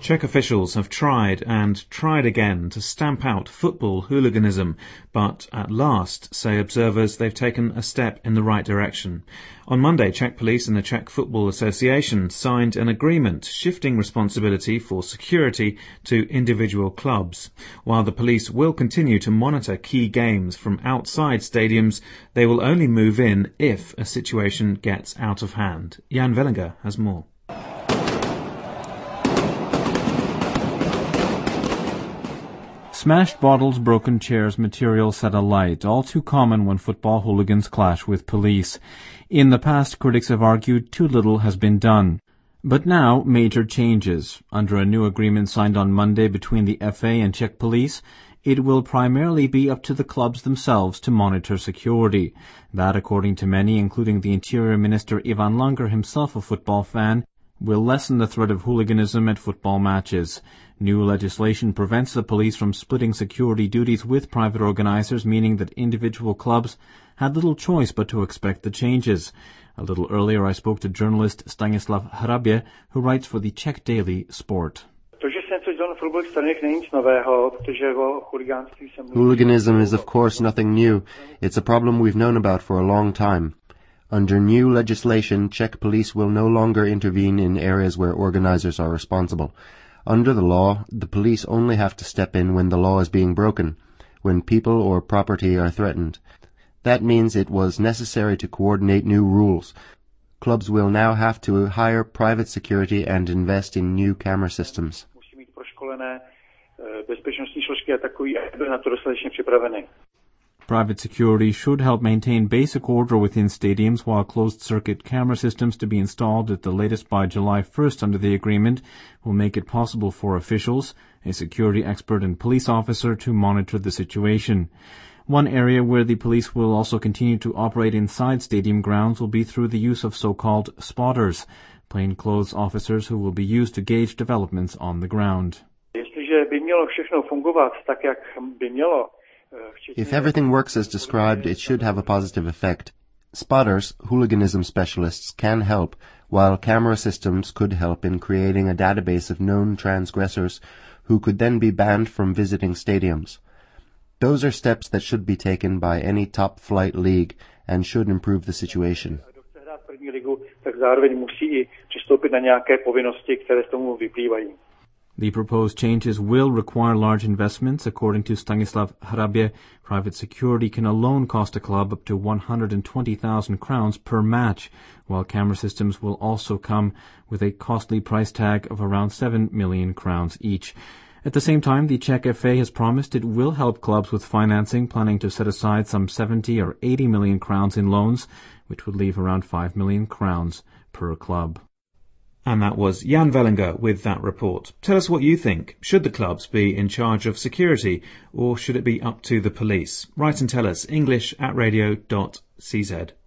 Czech officials have tried and tried again to stamp out football hooliganism, but at last, say observers, they've taken a step in the right direction. On Monday, Czech police and the Czech Football Association signed an agreement shifting responsibility for security to individual clubs. While the police will continue to monitor key games from outside stadiums, they will only move in if a situation gets out of hand. Jan Vellinger has more. Smashed bottles, broken chairs, material set alight, all too common when football hooligans clash with police. In the past, critics have argued too little has been done. But now, major changes. Under a new agreement signed on Monday between the FA and Czech police, it will primarily be up to the clubs themselves to monitor security. That, according to many, including the Interior Minister Ivan Langer, himself a football fan, will lessen the threat of hooliganism at football matches. New legislation prevents the police from splitting security duties with private organizers, meaning that individual clubs had little choice but to expect the changes. A little earlier I spoke to journalist Stanislav Hrabě, who writes for the Czech daily Sport. Hooliganism is of course nothing new. It's a problem we've known about for a long time. Under new legislation, Czech police will no longer intervene in areas where organizers are responsible. Under the law, the police only have to step in when the law is being broken, when people or property are threatened. That means it was necessary to coordinate new rules. Clubs will now have to hire private security and invest in new camera systems. Private security should help maintain basic order within stadiums, while closed-circuit camera systems to be installed at the latest by July 1st under the agreement will make it possible for officials, a security expert and police officer to monitor the situation. One area where the police will also continue to operate inside stadium grounds will be through the use of so-called spotters, plainclothes officers who will be used to gauge developments on the ground. If everything works as described, it should have a positive effect. Spotters, hooliganism specialists, can help, while camera systems could help in creating a database of known transgressors who could then be banned from visiting stadiums. Those are steps that should be taken by any top-flight league and should improve the situation. The proposed changes will require large investments. According to Stanislav Hrabě, private security can alone cost a club up to 120,000 crowns per match, while camera systems will also come with a costly price tag of around 7 million crowns each. At the same time, the Czech FA has promised it will help clubs with financing, planning to set aside some 70 or 80 million crowns in loans, which would leave around 5 million crowns per club. And that was Jan Vellinger with that report. Tell us what you think. Should the clubs be in charge of security, or should it be up to the police? Write and tell us. English@radio.cz